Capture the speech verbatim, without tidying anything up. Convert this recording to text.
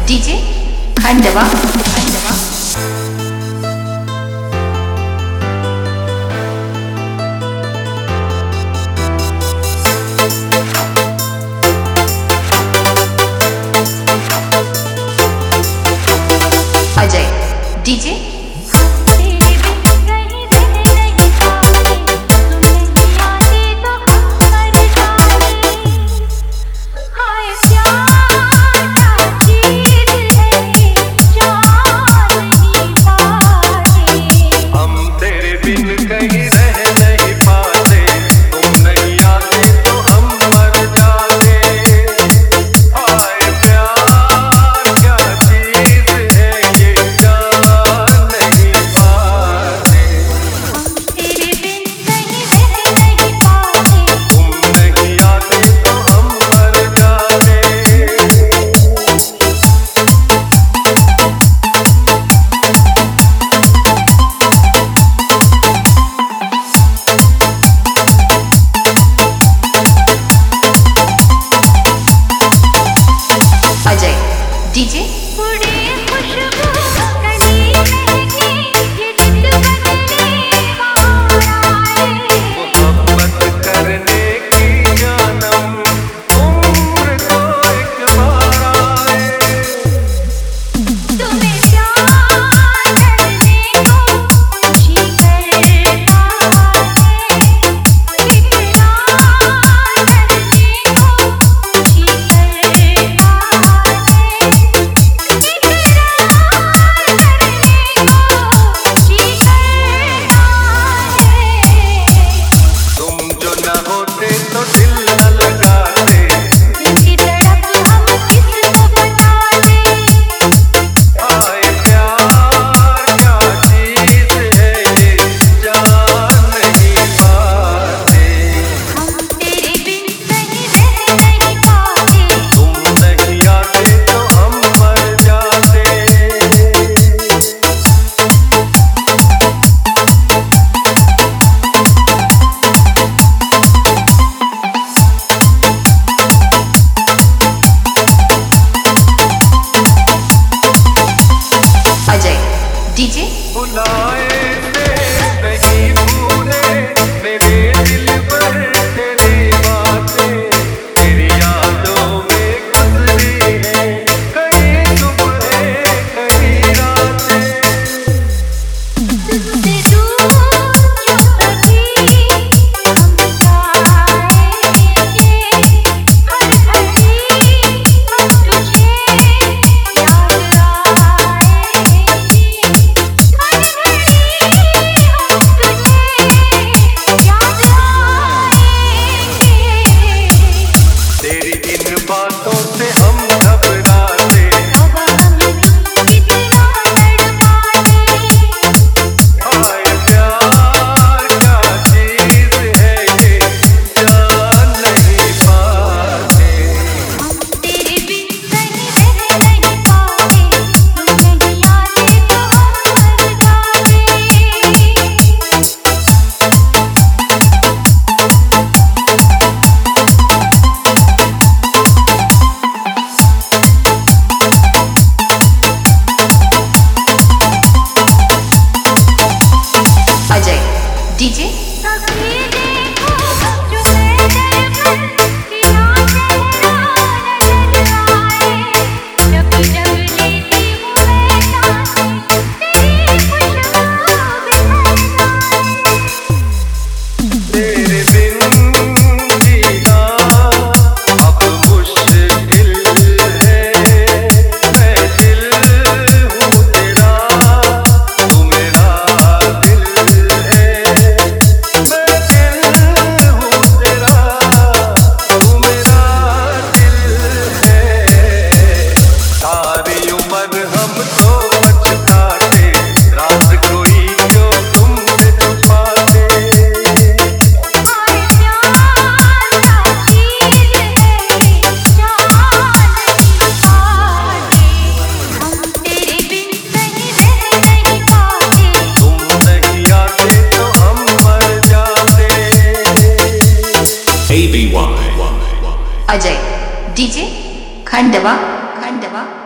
DJ Khandwa Khandwa Ajay DJ DJ DJ बुलाए नहीं भूले मेरे दिल पर तेरी बातें तेरी यादों में गुजरी है कहीं सुबह कहीं रातें तुझसे दूर जो कभी हम जाएंगे हर घड़ी हम तुझे याद आएंगे तेरी इन बातों से हम घबराते अब हम कितना तड़पाते हाय प्यार क्या चीज है ये जान नहीं पाते हम तेरे बिन कहीं रह नहीं पाते तुम नहीं आते तो हम मर जाते अजय डीजे कभी देखो जो मैं दरपन किया चेहरा नजर आए जब जब लेती हूँ मैं सांसें तेरी खुशबू बिखर जाए तेरे बिन जीना अब मुश्किल है मैं दिल हूँ तेरा तू मेरा दिल है मैं दिल हूँ तेरा तू मेरा दिल है सारी उम्र हम तो पछताते रात कोई क्यों तुमसे छुपाते हाय प्यार क्या चीज है ये जान नहीं पाते हम तेरे बिन कहीं रह नहीं पाते तुम नहीं आते तो हम मर जाते A B Y Ajay DJ Khandwa Khandwa